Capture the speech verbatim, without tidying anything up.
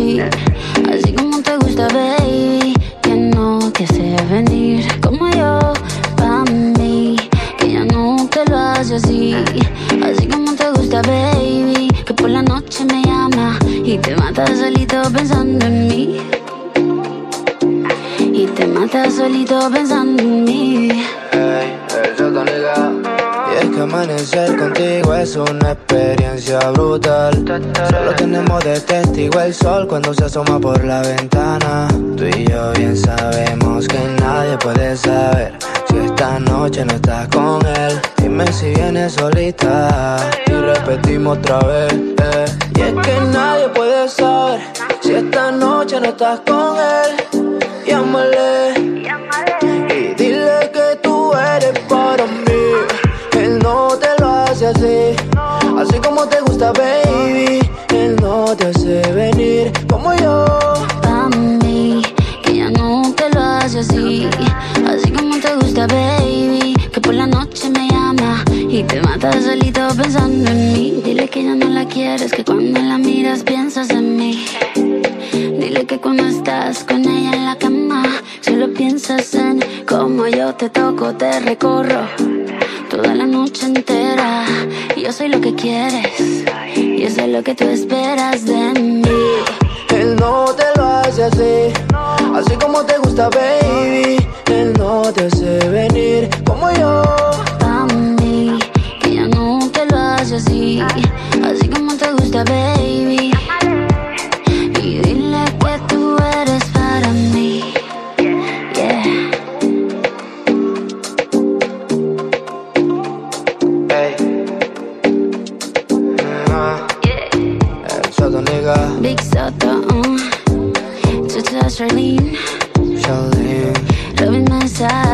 así, así como te gusta, baby, que no te hace venir como yo, pa' mí, que ya no te lo hace así, así como te gusta, baby, que por la noche me llama y te matas solito pensando en mí, y te matas solito pensando en mí. Hey, el Sotónica. Y es que amanecer contigo es una experiencia brutal. Solo tenemos de testigo el sol cuando se asoma por la ventana. Tú y yo bien sabemos que nadie puede saber si esta noche no estás con él. Dime si vienes solita y repetimos otra vez, eh. Y es que nadie puede saber si esta noche no estás con él. Llámale y dile que tú eres para mí. Él no te lo hace así, así como te gusta, baby. Él no te hace venir como yo, Pa' mí, que ya no te lo hace así, así como te gusta, baby, que por la noche me llama y te matas solito pensando en mí. Dile que ya no la quieres, que cuando la miras piensas en mí. Dile que cuando estás con ella en la cama solo piensas en cómo yo te toco, te recorro toda la noche entera. Yo soy lo que quieres, yo soy lo que tú esperas de mí. Él no te lo hace así, así como te gusta, baby. Él no te hace venir como yo, Pa' mí, que ya no te lo hace así, así como te gusta, baby. Y dile que tú eres para mí, yeah. hey. Ah, el Sotónica. Big Soto, uh, Chucha Charlene, Charlene. Robin Mesa.